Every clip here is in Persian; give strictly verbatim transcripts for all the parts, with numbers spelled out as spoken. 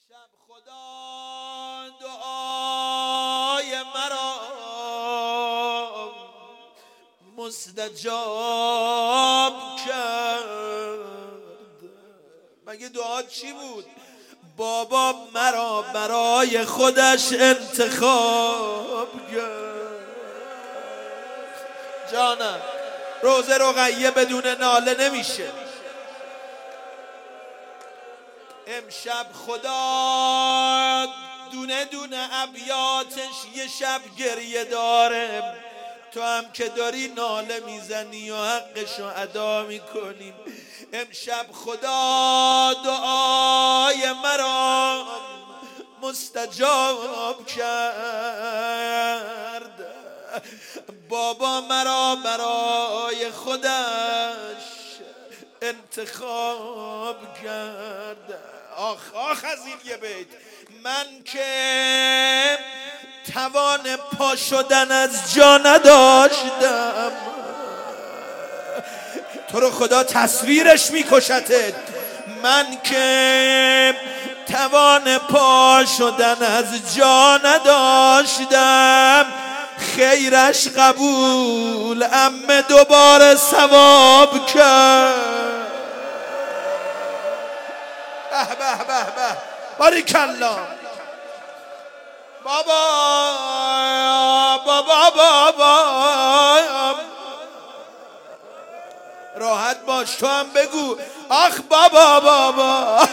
امشب خدا دعای مرا مستجاب کرد. مگه دعا چی بود؟ بابا مرا برای خودش انتخاب کرد. جانم روزه رقیه بدون ناله نمیشه. امشب خدا دونه دونه ابیاتش یه شب گریه داره، تو هم که داری ناله میزنی و حقشو ادا میکنیم. امشب خدا دعای مرا مستجاب کرد، بابا مرا برای خودش انتخاب کرد. آخ آخ از این یه بیت، من که توان پا شدن از جا نداشتم، تو رو خدا تصویرش میکشتت. من که توان پا شدن از جا نداشتم، خیرش قبول امه دوباره ثواب کرد. به به به به باریکالله. بابا بابا بابا راحت باش، تو هم بگو آخ بابا بابا.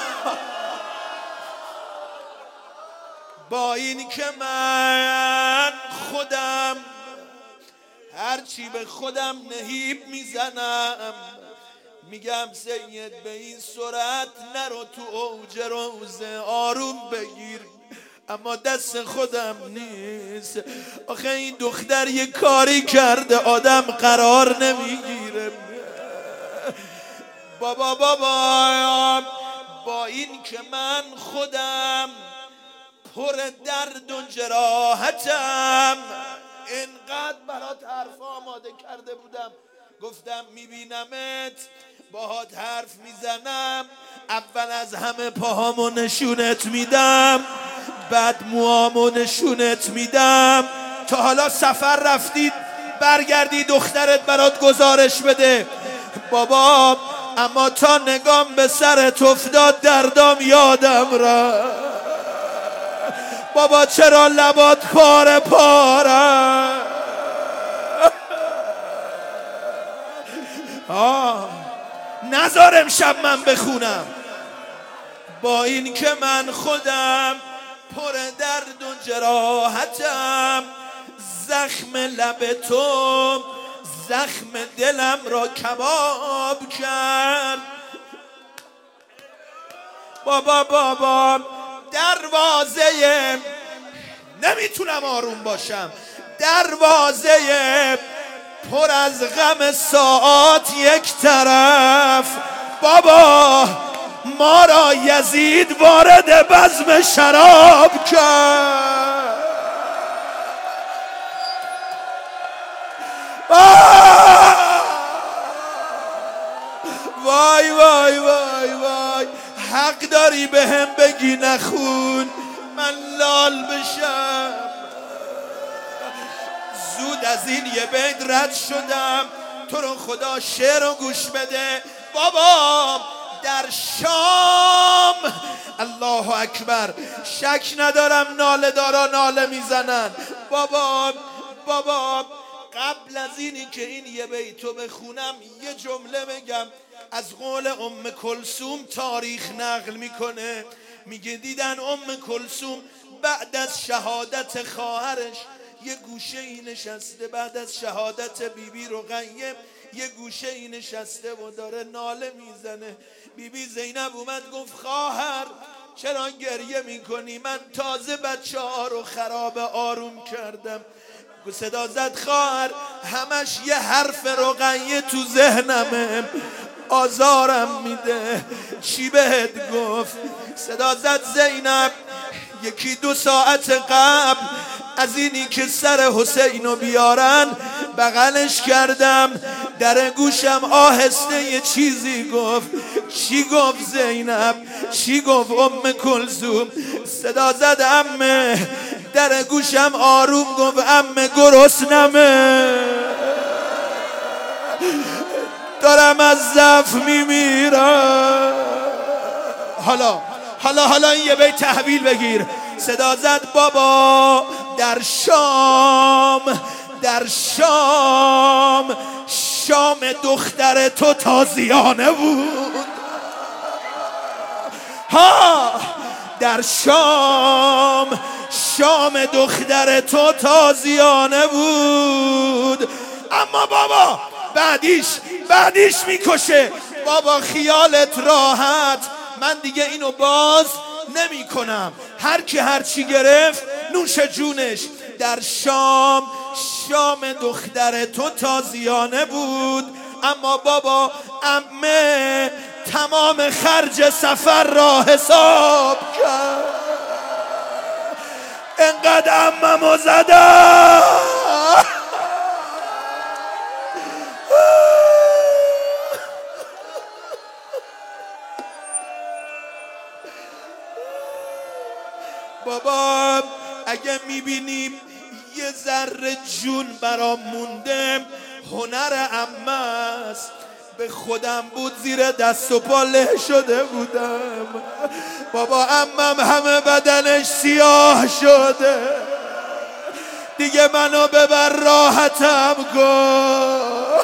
با این که من خودم هرچی به خودم نهیب میزنم، میگم سید به این سرعت نرو تو اوج روزه، آروم بگیر، اما دست خودم نیست. آخه این دختر یه کاری کرده آدم قرار نمیگیره. بابا بابا با این که من خودم پر درد و جراحتم، اینقدر برات حرف آماده کرده بودم، گفتم میبینمت باهات حرف میزنم، اول از همه پاهامو نشونت میدم، بعد موامو نشونت میدم. تا حالا سفر رفتید برگردی دخترت برات گزارش بده. بابا اما تا نگام به سرت افتاد دردام یادم رفت. بابا چرا لبات پاره پاره؟ آه نذار امشب من بخونم. با این که من خودم پر درد و جراحتم، زخم لب تو زخم دلم را کباب کرد. بابا بابا دروازه، نمیتونم آروم باشم، دروازه پر از غم ساعات یک طرف. بابا ما را یزید وارد بزم شراب کرد. وای وای وای وای، حق داری به هم بگی نخون من لال بشم. زود از این یه بیت رد شدم، تو رو خدا شعر رو گوش بده. بابا در شام الله اکبر، شک ندارم ناله دارا ناله میزنن. بابا بابا قبل از اینی که این یه بیتو بخونم یه جمله بگم. از قول ام کلثوم تاریخ نقل میکنه، میگه دیدن ام کلثوم بعد از شهادت خواهرش یه گوشه ای نشسته، بعد از شهادت بیبی رقیه یه گوشه ای نشسته و داره ناله میزنه. بیبی زینب اومد گفت خواهر چرا گریه میکنی؟ من تازه بچه ها رو خراب آروم کردم. صدا زد خواهر همش یه حرف رقیه تو ذهنمه، آزارم میده. چی بهت گفت؟ صدا زد زینب یکی دو ساعت قبل از اینی که سر حسینو بیارن بغلش کردم، در گوشم آهسته یه چیزی گفت، چی گفت زینب، چی گفت ام کلثوم. صدا زد عمه، در گوشم آروم گفت عمه گرسنمه، دارم از ضعف میمیرم. حالا حالا حالا این یه بیت تحویل بگیر. صدا زد بابا در شام، در شام، شام دختر تو تازیانه بود. ها در شام، شام دختر تو تازیانه بود. اما بابا بعدیش بعدیش میکشه. بابا خیالت راحت، من دیگه اینو باز نمی کنم. هر کی هر چی گرفت نوش جونش. در شام، شام دختر تو تازیانه بود. اما بابا عمه تمام خرج سفر را حساب کرد. انقدر عممو زدم بابا اگه میبینیم یه ذره جون برام مونده، هنر عمه است. به خودم بود زیر دست و پا له شده بودم. بابا عمم همه بدنش سیاه شده، دیگه منو ببر راحتم کن.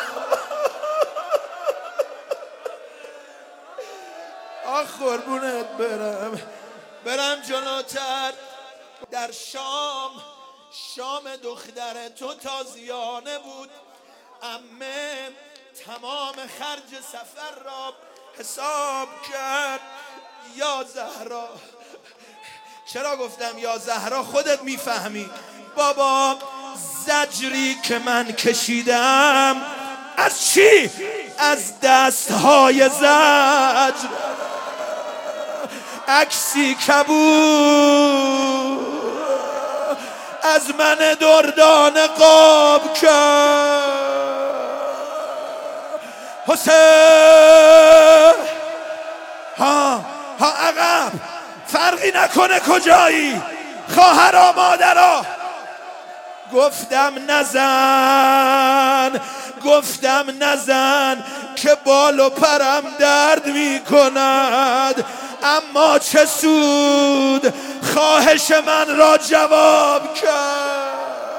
آخ قربونت برم، برم جلوتر. در شام، شام دختر تو تازیانه بود. عمه تمام خرج سفر را حساب کرد. یا زهرا، چرا گفتم یا زهرا؟ خودت میفهمی. بابا زجری که من کشیدم از چی؟ از دستهای زجر. عکسی کبود از من دردان قاب کرد. حسین ها ها عقب، فرقی نکنه کجایی، خواهرا مادرها. گفتم نزن، گفتم نزن که بال و پرم درد می کند. اما چه سود، خواهش من را جواب کرد.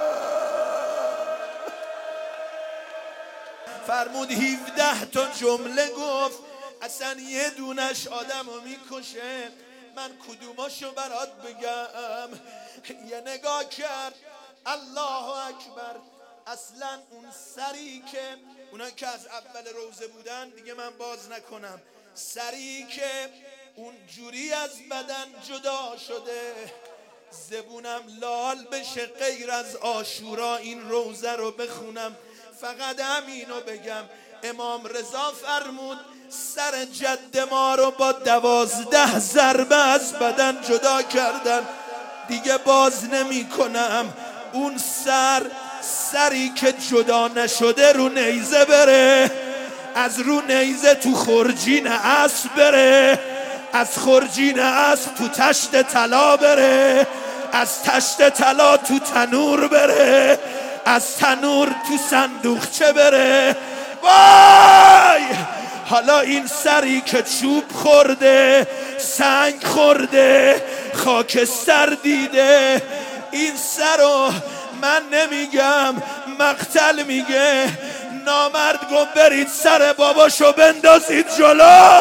فرمود هفده تا جمله گفت، اصلا یه دونش آدم رو میکشه. من کدوماشو برات بگم؟ یه نگاه کرد، الله اکبر. اصلا اون سری که اونا که از اول روزه بودن دیگه من باز نکنم، سری که اون جوری از بدن جدا شده، زبونم لال بشه غیر از عاشورا این روزه رو بخونم. فقط همینو بگم، امام رضا فرمود سر جد ما رو با دوازده ضربه از بدن جدا کردن، دیگه باز نمی کنم. اون سر، سری که جدا نشده رو نیزه بره، از رو نیزه تو خرجین اسب بره، از خرجین اسب تو تشت طلا بره، از تشت طلا تو تنور بره، از تنور تو صندوقچه بره. وای حالا این سری که چوب خورده، سنگ خورده، خاکستر دیده، این سر رو من نمیگم، مقتل میگه. نامرد گفت برید سر باباشو بندازید جلو.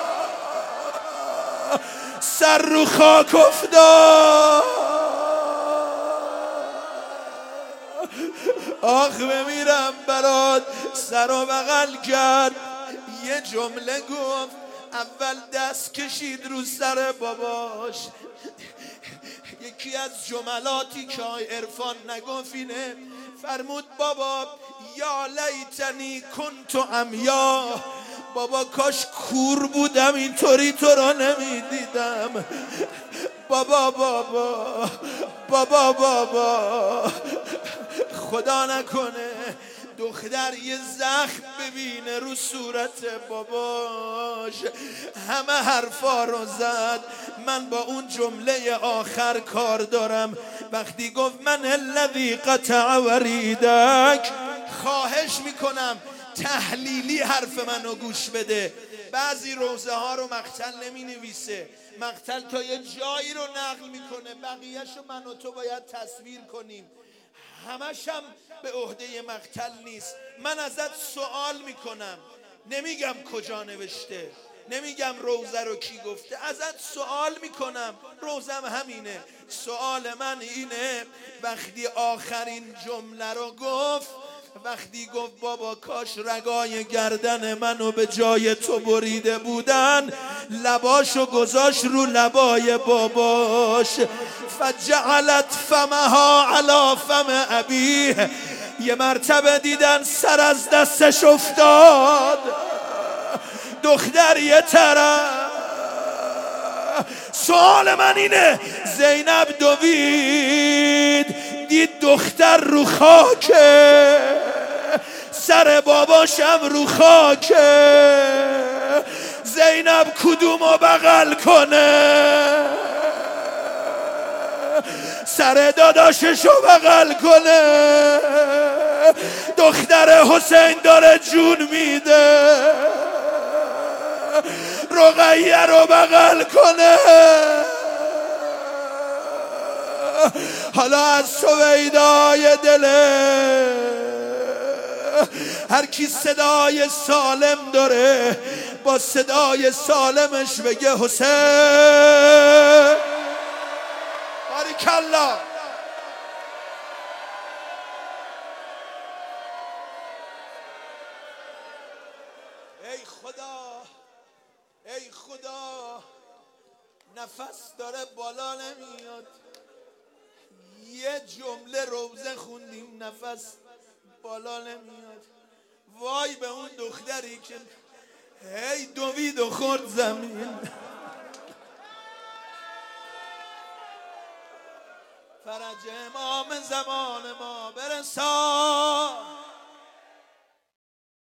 سر رو خاک افتاد. آخ بمیرم برات. سر و بغل کرد، یه جمله گفت. اول دست کشید رو سر باباش. یکی از جملاتی که عرفان نگفت اینه، فرمود بابا یا لیتنی کنت عمیا، بابا کاش کور بودم اینطوری تو را نمیدیدم. بابا بابا بابا بابا خدا نکنه دختر یه زخم ببینه رو صورت باباش. همه حرفا رو زد. من با اون جمله آخر کار دارم. وقتی گفت من الذی قطع وریدک، خواهش میکنم تحلیلی حرف منو گوش بده. بعضی روزه ها رو مقتل نمی نویسه، مقتل تا یه جایی رو نقل میکنه، بقیهشو من و تو باید تصویر کنیم. همش هم به عهده مقتل نیست. من ازت سوال میکنم، نمیگم کجا نوشته، نمیگم روزه رو کی گفته، ازت سوال میکنم، روزم همینه. سوال من اینه وقتی آخرین جمله رو گفت، وقتی گفت بابا کاش رگای گردن منو به جای تو بریده بودن، لباشو گذاشت رو لبای باباش. فجعلت فمها علی فم ابیه. یه مرتبه دیدن سر از دستش افتاد، دختر یه طرف. سوال من اینه، زینب دوید دید دختر رو خاکه، سر باباشم رو خاکه. زینب کدومو بغل کنه؟ سر داداششو بغل کنه. دختر حسین داره جون میده، رقیه رو بغل کنه. حالا از سویدای دله هر کی صدای سالم داره با صدای سالمش بگه حسین. باریکالله. ای خدا، ای خدا، نفس داره بالا نمیاد. یه جمله روزه خوندیم نفس بالا نمیاد. وای به اون دختری که هی دوید و خورد زمین. فرج امام زمان ما برسان.